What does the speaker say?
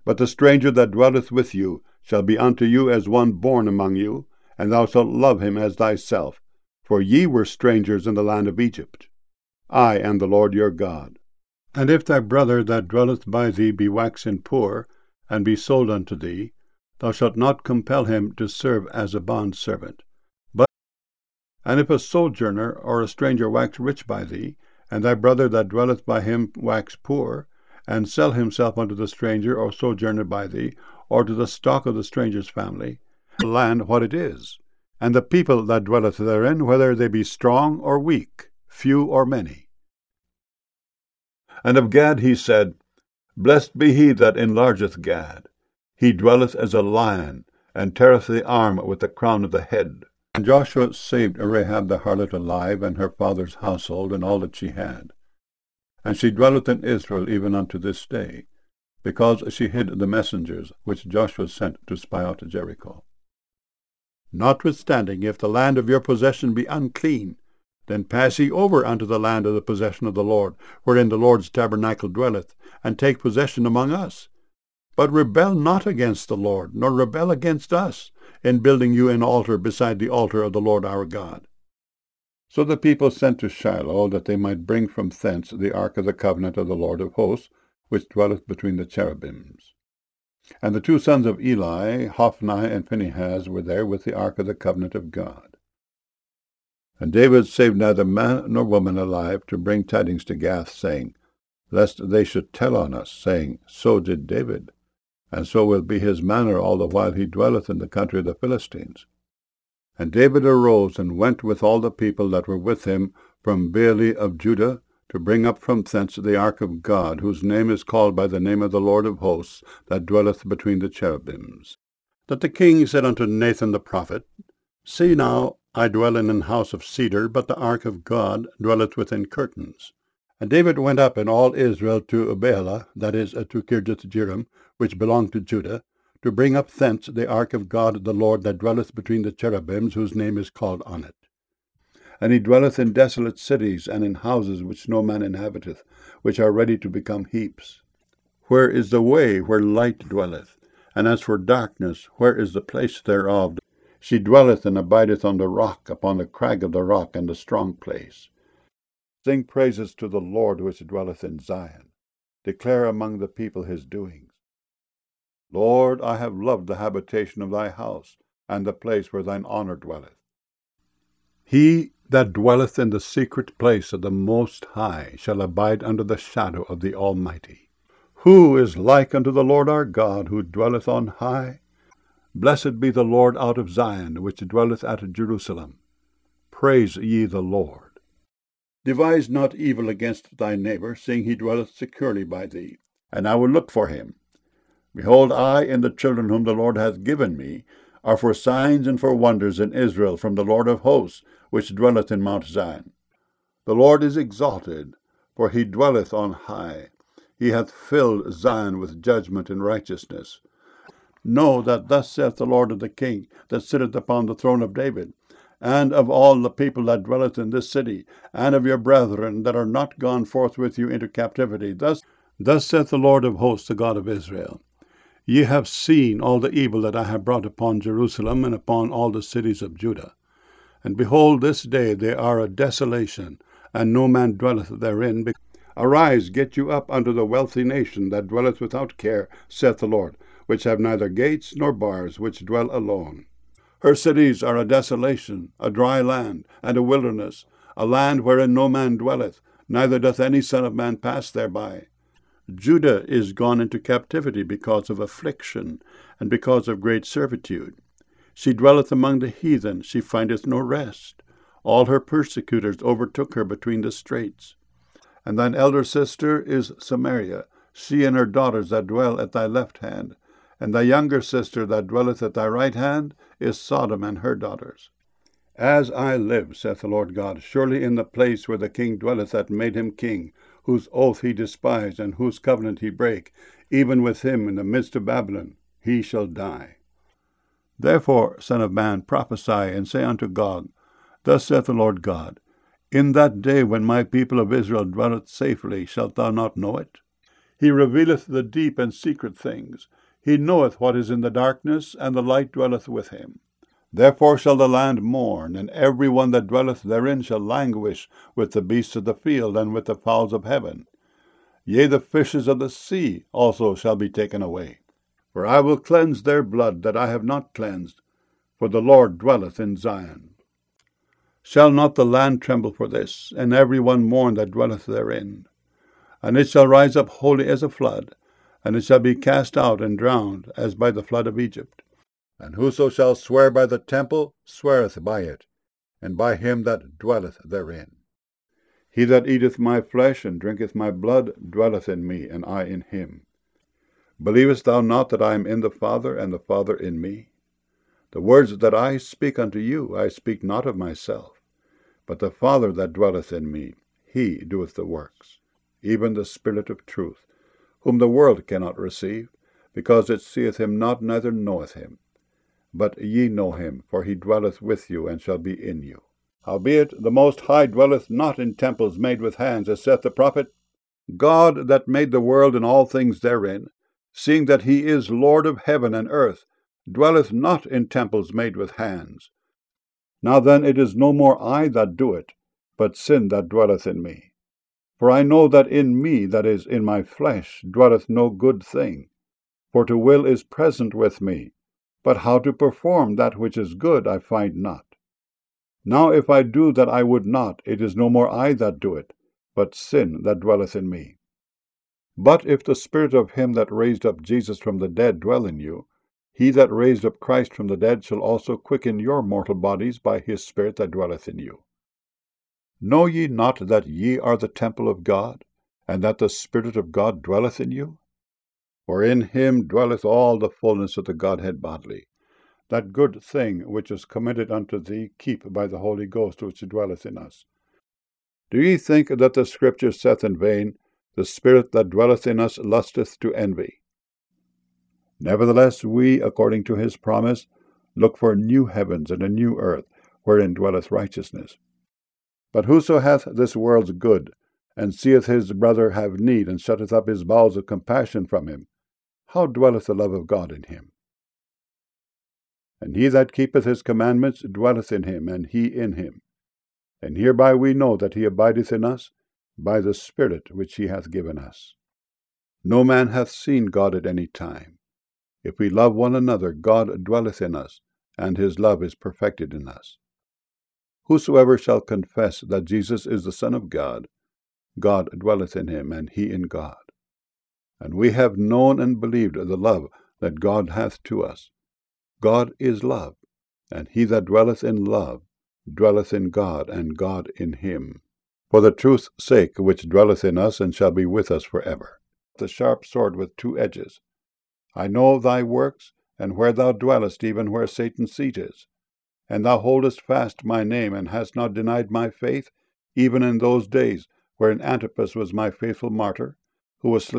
But the stranger that dwelleth with you shall be unto you as one born among you, and thou shalt love him as thyself, for ye were strangers in the land of Egypt. I am the Lord your God. And if thy brother that dwelleth by thee be waxen poor, and be sold unto thee, thou shalt not compel him to serve as a bondservant. And if a sojourner or a stranger wax rich by thee, and thy brother that dwelleth by him wax poor, and sell himself unto the stranger or sojourner by thee, or to the stock of the stranger's family, the land what it is, and the people that dwelleth therein, whether they be strong or weak, few or many. And of Gad he said, Blessed be he that enlargeth Gad. He dwelleth as a lion, and teareth the arm with the crown of the head. And Joshua saved Rahab the harlot alive, and her father's household, and all that she had. And she dwelleth in Israel even unto this day, because she hid the messengers which Joshua sent to spy out Jericho. Notwithstanding, if the land of your possession be unclean, then pass ye over unto the land of the possession of the Lord, wherein the Lord's tabernacle dwelleth, and take possession among us. But rebel not against the Lord, nor rebel against us, in building you an altar beside the altar of the Lord our God. So the people sent to Shiloh, that they might bring from thence the ark of the covenant of the Lord of hosts, which dwelleth between the cherubims. And the two sons of Eli, Hophni and Phinehas, were there with the ark of the covenant of God. And David saved neither man nor woman alive to bring tidings to Gath, saying, Lest they should tell on us, saying, So did David, and so will be his manner all the while he dwelleth in the country of the Philistines. And David arose and went with all the people that were with him from Baale of Judah, to bring up from thence the ark of God, whose name is called by the name of the Lord of hosts, that dwelleth between the cherubims. That the king said unto Nathan the prophet, See now, I dwell in an house of cedar, but the ark of God dwelleth within curtains. And David went up and all Israel to Baalah, that is, to Kirjathjearim, which belonged to Judah, to bring up thence the ark of God the Lord, that dwelleth between the cherubims, whose name is called on it. And he dwelleth in desolate cities, and in houses which no man inhabiteth, which are ready to become heaps. Where is the way where light dwelleth? And as for darkness, where is the place thereof? She dwelleth and abideth on the rock, upon the crag of the rock, and the strong place. Sing praises to the Lord which dwelleth in Zion. Declare among the people his doings. Lord, I have loved the habitation of thy house, and the place where thine honor dwelleth. He that dwelleth in the secret place of the Most High shall abide under the shadow of the Almighty. Who is like unto the Lord our God, who dwelleth on high? Blessed be the Lord out of Zion, which dwelleth at Jerusalem. Praise ye the Lord. Devise not evil against thy neighbor, seeing he dwelleth securely by thee, and I will look for him. Behold, I and the children whom the Lord hath given me are for signs and for wonders in Israel from the Lord of hosts, which dwelleth in Mount Zion. The Lord is exalted, for he dwelleth on high. He hath filled Zion with judgment and righteousness. Know that thus saith the Lord of the King, that sitteth upon the throne of David, and of all the people that dwelleth in this city, and of your brethren that are not gone forth with you into captivity. Thus saith the Lord of hosts, the God of Israel, Ye have seen all the evil that I have brought upon Jerusalem, and upon all the cities of Judah. And behold, this day they are a desolation, and no man dwelleth therein. Arise, get you up unto the wealthy nation that dwelleth without care, saith the Lord, which have neither gates nor bars, which dwell alone. Her cities are a desolation, a dry land, and a wilderness, a land wherein no man dwelleth, neither doth any son of man pass thereby. Judah is gone into captivity because of affliction, and because of great servitude. She dwelleth among the heathen, she findeth no rest. All her persecutors overtook her between the straits. And thine elder sister is Samaria, she and her daughters that dwell at thy left hand. And thy younger sister that dwelleth at thy right hand is Sodom and her daughters. As I live, saith the Lord God, surely in the place where the king dwelleth that made him king, whose oath he despised, and whose covenant he brake, even with him in the midst of Babylon, he shall die. Therefore, Son of man, prophesy, and say unto Gog, Thus saith the Lord God, In that day when my people of Israel dwelleth safely, shalt thou not know it? He revealeth the deep and secret things. He knoweth what is in the darkness, and the light dwelleth with him. Therefore shall the land mourn, and every one that dwelleth therein shall languish with the beasts of the field, and with the fowls of heaven. Yea, the fishes of the sea also shall be taken away. For I will cleanse their blood that I have not cleansed, for the Lord dwelleth in Zion. Shall not the land tremble for this, and every one mourn that dwelleth therein? And it shall rise up wholly as a flood, and it shall be cast out and drowned, as by the flood of Egypt. And whoso shall swear by the temple sweareth by it, and by him that dwelleth therein. He that eateth my flesh and drinketh my blood dwelleth in me, and I in him. Believest thou not that I am in the Father, and the Father in me? The words that I speak unto you, I speak not of myself, but the Father that dwelleth in me, he doeth the works, even the Spirit of truth, whom the world cannot receive, because it seeth him not, neither knoweth him. But ye know him, for he dwelleth with you, and shall be in you. Howbeit the Most High dwelleth not in temples made with hands, as saith the prophet, God that made the world and all things therein, seeing that he is Lord of heaven and earth, dwelleth not in temples made with hands. Now then it is no more I that do it, but sin that dwelleth in me. For I know that in me, that is, in my flesh, dwelleth no good thing. For to will is present with me, but how to perform that which is good I find not. Now if I do that I would not, it is no more I that do it, but sin that dwelleth in me. But if the Spirit of him that raised up Jesus from the dead dwell in you, he that raised up Christ from the dead shall also quicken your mortal bodies by his Spirit that dwelleth in you. Know ye not that ye are the temple of God, and that the Spirit of God dwelleth in you? For in him dwelleth all the fullness of the Godhead bodily. That good thing which is committed unto thee keep by the Holy Ghost which dwelleth in us. Do ye think that the Scripture saith in vain, The Spirit that dwelleth in us lusteth to envy? Nevertheless we, according to his promise, look for new heavens and a new earth, wherein dwelleth righteousness. But whoso hath this world's good, and seeth his brother have need, and shutteth up his bowels of compassion from him, how dwelleth the love of God in him? And he that keepeth his commandments dwelleth in him, and he in him. And hereby we know that he abideth in us, by the Spirit which he hath given us. No man hath seen God at any time. If we love one another, God dwelleth in us, and his love is perfected in us. Whosoever shall confess that Jesus is the Son of God, God dwelleth in him, and he in God. And we have known and believed the love that God hath to us. God is love, and he that dwelleth in love dwelleth in God, and God in him. For the truth's sake which dwelleth in us, and shall be with us forever. The sharp sword with two edges. I know thy works, and where thou dwellest, even where Satan's seat is. And thou holdest fast my name, and hast not denied my faith, even in those days wherein Antipas was my faithful martyr, who was slain